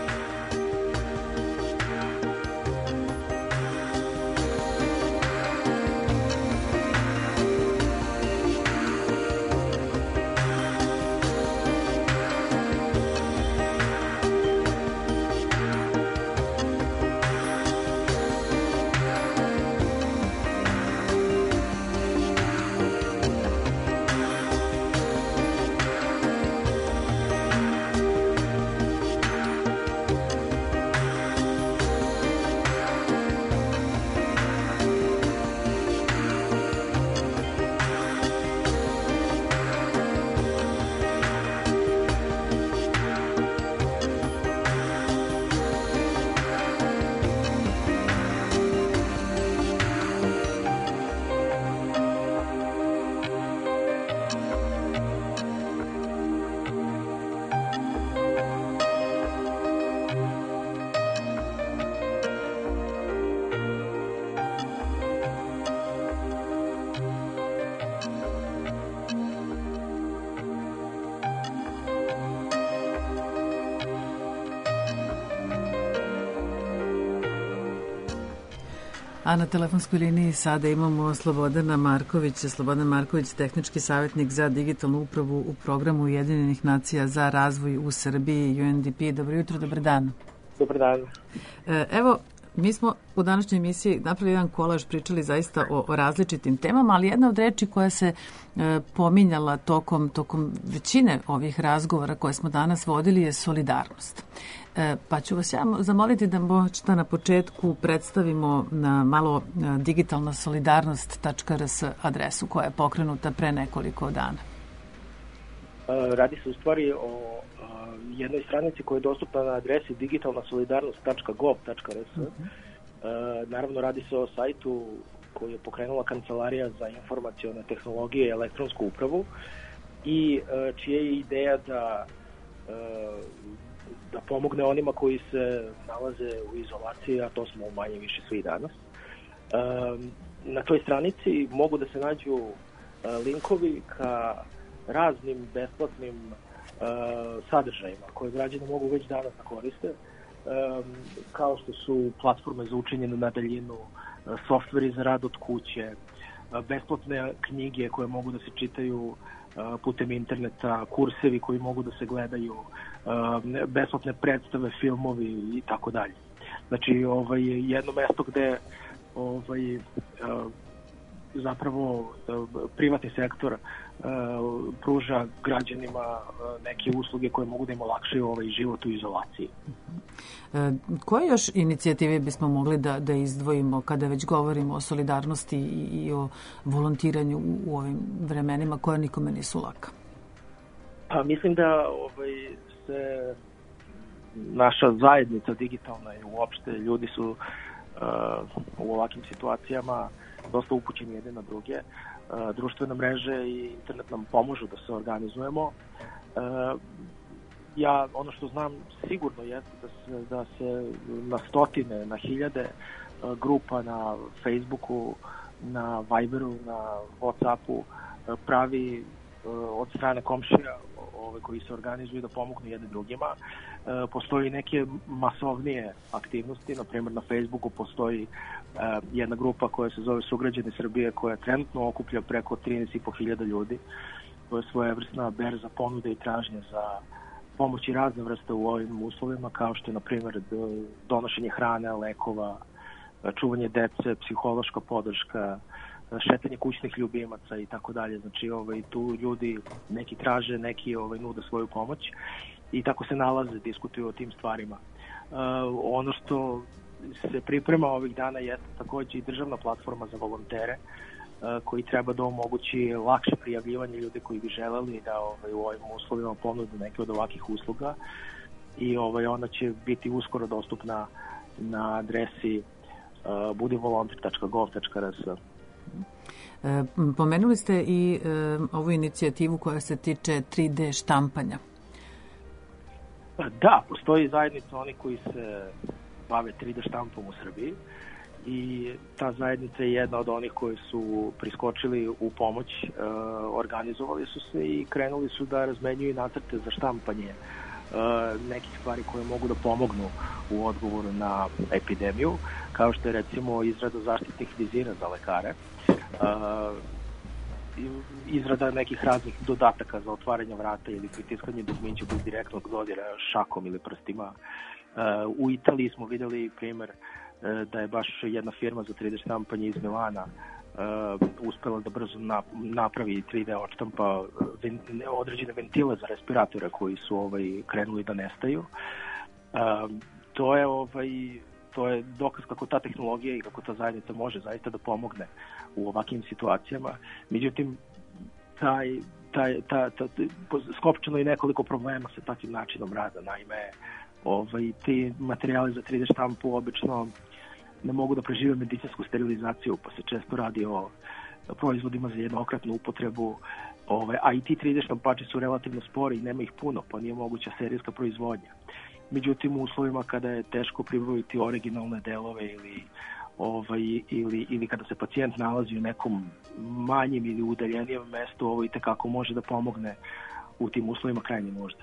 A na telefonskoj liniji sada imamo Slobodana Markovića. Slobodan Marković, tehnički savjetnik za digitalnu upravu u programu Ujedinjenih nacija za razvoj u Srbiji, U N D P. Dobro jutro, dobar dan. Dobar dan. Evo, mi smo u današnjoj emisiji napravili jedan kolaž, pričali zaista o, o različitim temama, ali jedna od reči koja se e, pominjala tokom, tokom većine ovih razgovora koje smo danas vodili je solidarnost. E, pa ću vas ja zamoliti da možda na početku predstavimo na malo digitalna solidarnost tačka r s adresu koja je pokrenuta pre nekoliko dana. E, radi se u stvari o jednoj stranici koja je dostupna na adresi digitalna solidarnost tačka gov tačka r s. Uh-huh. E, naravno, radi se o sajtu koju je pokrenula Kancelarija za informacione tehnologije i elektronsku upravu i e, čija je ideja da, e, da pomogne onima koji se nalaze u izolaciji, a to smo manje više svi danas. E, na toj stranici mogu da se nađu e, linkovi ka raznim besplatnim uh, sadržajima koje građani mogu već danas da koriste, um, kao što su platforme za učenje na daljinu, uh, softveri za rad od kuće, uh, besplatne knjige koje mogu da se čitaju uh, putem interneta, kursevi koji mogu da se gledaju, uh, besplatne predstave, filmovi i tako dalje. Znači, ovaj, jedno mesto gde ovaj, uh, zapravo uh, privatni sektor uh, pruža građanima uh, neke usluge koje mogu da im olakšaju ovaj život u izolaciji. E, koje još inicijative bismo mogli da, da izdvojimo kada već govorimo o solidarnosti i, i o volontiranju u, u ovim vremenima koja nikome nisu laka? Pa, mislim da ovaj, se naša zajednica digitalna i uopšte ljudi su uh, u ovakvim situacijama dosta upućeni jedne na druge. Uh, društvene mreže i internet nam pomožu da se organizujemo. Uh, ja, ono što znam sigurno jeste da se, da se na stotine, na hiljade uh, grupa na Facebooku, na Viberu, na Whatsappu uh, pravi uh, od strane komšija ove, koji se organizuju da pomognu jedne drugima. E, postoji neke masovnije aktivnosti, na primjer na Facebooku postoji e, jedna grupa koja se zove Sugrađani Srbije, koja trenutno okuplja preko trinaest i po hiljada ljudi. To je svojevrsna berza ponude i tražnje za pomoći razne vrste u ovim uslovima, kao što je na primjer donošenje hrane, lekova, čuvanje dece, psihološka podrška, šetanje kućnih ljubimaca i tako dalje. Znači, ovaj, tu ljudi neki traže, neki ovaj, nude svoju pomoć i tako se nalaze, diskutuju o tim stvarima. Uh, ono što se priprema ovih dana je takođe i državna platforma za volontere uh, koji treba da omogući lakše prijavljivanje ljudi koji bi želeli da ovaj, u ovim uslovima ponudu neke od ovakvih usluga i ovaj, ona će biti uskoro dostupna na adresi uh, budivolonter tačka gov tačka r s. E, pomenuli ste i e, ovu inicijativu koja se tiče tri D štampanja. Da, postoji zajednica oni koji se bave tri D štampom u Srbiji i ta zajednica je jedna od onih koji su priskočili u pomoć, e, organizovali su se i krenuli su da razmenjuju nacrte za štampanje e, nekih stvari koje mogu da pomognu u odgovoru na epidemiju, kao što je recimo izrada zaštitnih vizira za lekare, Uh, izrada nekih raznih dodataka za otvaranje vrata ili pritiskanje dugmića bez direktnog dodira šakom ili prstima. Uh, u Italiji smo videli primjer uh, da je baš jedna firma za tri D štampanje iz Milana uh, uspela da brzo napravi tri D odštampa ven, određene ventile za respiratore koji su ovaj, krenuli da nestaju. Uh, to je ovaj To je dokaz kako ta tehnologija i kako ta zajednica može zaista da pomogne u ovakvim situacijama. Međutim, taj, taj, ta, ta, skopčano je nekoliko problema sa takvim načinom rada. Naime, ovaj, ti materijali za tri D štampu obično ne mogu da prežive medicinsku sterilizaciju, pa se često radi o proizvodima za jednokratnu upotrebu, ovaj, a i ti tri D štampači su relativno spori i nema ih puno, pa nije moguća serijska proizvodnja. Međutim, u uslovima kada je teško pribaviti originalne delove ili, ovaj, ili, ili kada se pacijent nalazi u nekom manjem ili udaljenijem mestu, ovo i tekako može da pomogne u tim uslovima krajnje možda.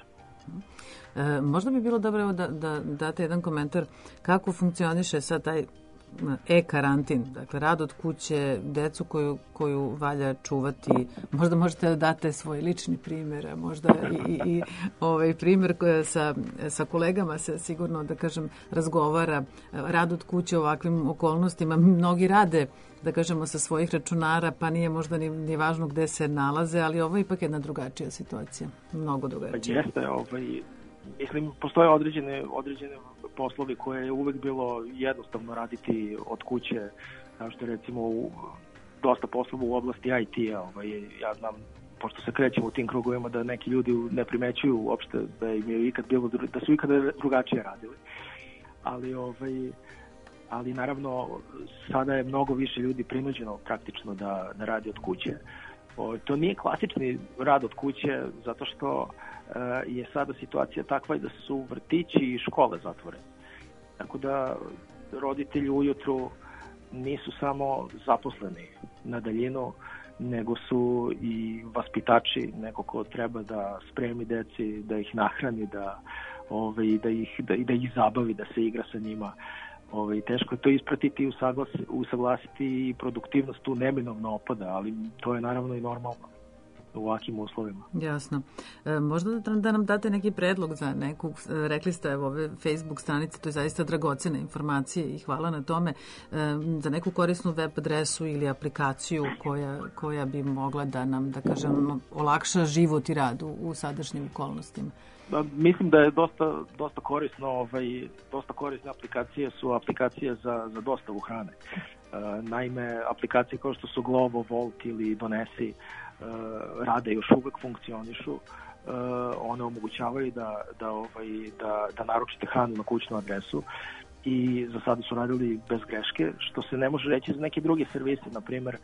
E, možda bi bilo dobro da, da date jedan komentar kako funkcioniše sad taj e-karantin, dakle rad od kuće, decu koju, koju valja čuvati. Možda možete da date svoj lični primjer, možda i, i, i ovaj primjer sa, sa kolegama se sigurno, da kažem, razgovara. Rad od kuće u ovakvim okolnostima. Mnogi rade, da kažemo, sa svojih računara, pa nije možda ni, ni važno gde se nalaze, ali ovo je ipak jedna drugačija situacija. Mnogo drugačija. Jeste, ovaj, mislim, postoje određene, određene poslovi koje je uvek bilo jednostavno raditi od kuće, kao što je recimo u, dosta poslova u oblasti I T-a. Ovaj, ja znam, pošto se krećemo u tim krugovima, da neki ljudi ne primećuju uopšte da im je ikad bilo, da su ikada drugačije radili. Ali, ovaj, ali naravno, sada je mnogo više ljudi prinuđeno praktično da, da radi od kuće. O, to nije klasični rad od kuće, zato što je sada situacija takva da su vrtići i škole zatvorene. Tako da roditelji ujutru nisu samo zaposleni na daljinu, nego su i vaspitači, neko ko treba da spremi deci, da ih nahrani, da, ovaj, da, ih, da, da ih zabavi, da se igra sa njima. Ovaj, teško je to ispratiti i usaglasiti, usaglasiti i produktivnost tu neminovno opada, ali to je naravno i normalno u ovakvim uslovima. Jasno. E, možda da, da nam date neki predlog za neku, e, rekli ste evo, ove Facebook stranice, to je zaista dragocene informacije i hvala na tome, e, za neku korisnu web adresu ili aplikaciju koja, koja bi mogla da nam, da kažem, olakša život i rad u, u sadašnjim okolnostima. Da, mislim da je dosta, dosta korisno, ovaj, dosta korisne aplikacije su aplikacije za, za dostavu hrane. E, naime, aplikacije kao što su Glovo, Volt ili Donesi rade, još uvek funkcionišu. One omogućavaju da, da, ovaj, da, da naručite hranu na kućnu adresu i za sada su radili bez greške, što se ne može reći za neke druge servise, na primer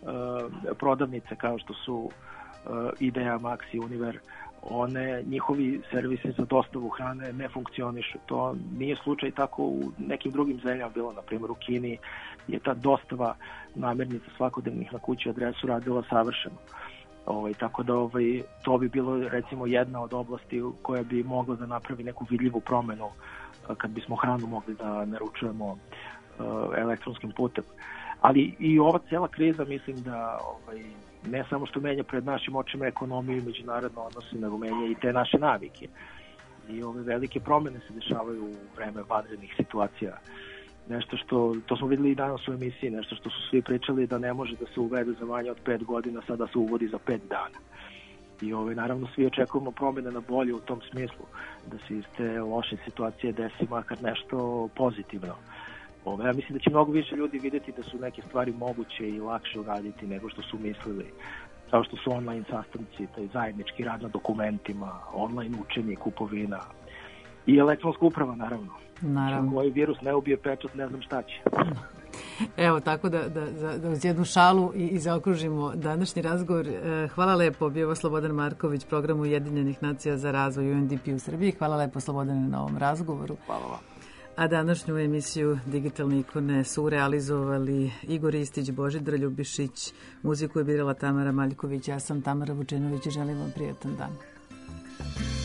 prodavnice kao što su Idea, Maxi, Univer, one, njihovi servisi za dostavu hrane ne funkcionišu. To nije slučaj tako u nekim drugim zemljama bilo, na primjer u Kini je ta dostava namirnica svakodnevnih na kući adresu radila savršeno. Ovaj, tako da ovaj, to bi bilo recimo jedna od oblasti koja bi mogla da napravi neku vidljivu promenu kad bismo hranu mogli da naručujemo uh, elektronskim putem. Ali i ova cijela kriza mislim da ovaj, ne samo što menja pred našim očima ekonomiju i međunarodne odnose, nego menja i te naše navike. I ove velike promene se dešavaju u vreme vanrednih situacija. Nešto što, to smo videli i danas u emisiji, nešto što su svi pričali da ne može da se uvede za manje od pet godina, sada se uvodi za pet dana. I ove, naravno svi očekujemo promene na bolje u tom smislu, da se iz te loše situacije desi makar nešto pozitivno. Ove, ja mislim da će mnogo više ljudi vidjeti da su neke stvari moguće i lakše uraditi nego što su mislili, kao što su online sastanci, taj zajednički rad na dokumentima, online učenje, kupovina i elektronska uprava, naravno. Naravno. Ako ovaj virus ne ubije pečat, ne znam šta će. Evo, tako da, da, da uz jednu šalu i, i zaokružimo današnji razgovor. Hvala lepo, bio Slobodan Marković, program Ujedinjenih nacija za razvoj U N D P u Srbiji. Hvala lepo, Slobodane, na ovom razgovoru. Hvala vam. A današnju emisiju Digitalne ikone su realizovali Igor Istić, Božidar Ljubišić, muziku je birala Tamara Maljković, ja sam Tamara Vučenović i želim vam prijatan dan.